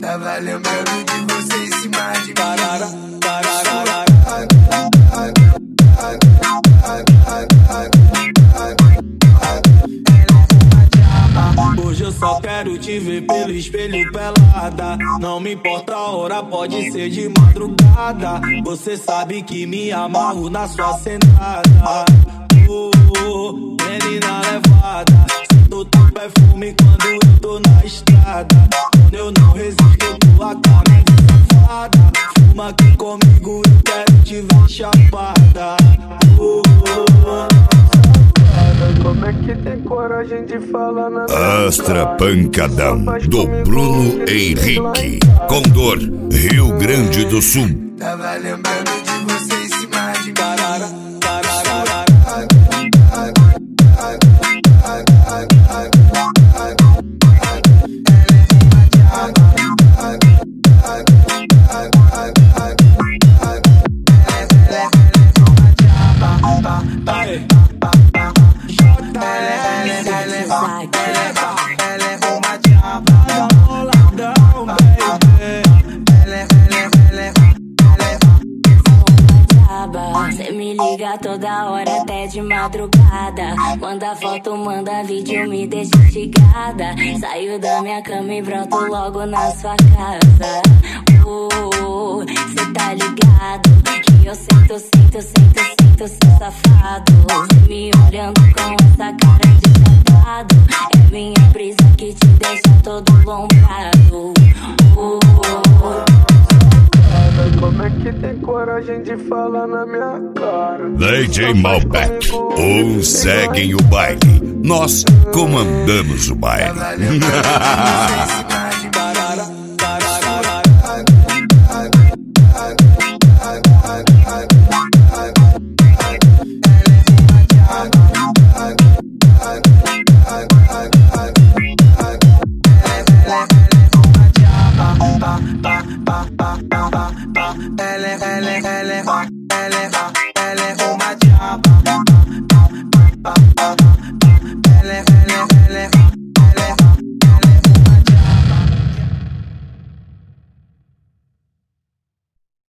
Tava lembrando de você em cima de mim. Hoje eu só quero te ver pelo espelho pelada. Não me importa a hora, pode ser de madrugada. Você sabe que me amarro na sua sentada. Menina levada, sinto teu perfume quando eu tô na estrada. Quando eu não resisto, tua cara de safada. Fuma aqui comigo, eu quero te ver chapada. Como é que tem coragem de falar na Astra Pancadão, do Bruno Henrique, Condor, Rio Grande do Sul. Tava lembrando de você em cima de mim. Cê me liga toda hora até de madrugada. Manda foto, manda vídeo, me deixa instigada. Saio da minha cama e broto logo na sua casa. Cê tá ligado que eu sinto seu safado. Cê me olhando com essa cara de safado. É minha brisa que te deixa todo lombrado. Como é que tem coragem de falar na minha cara? DJ Malbec, uns seguem o baile, nós comandamos o baile. Ela é uma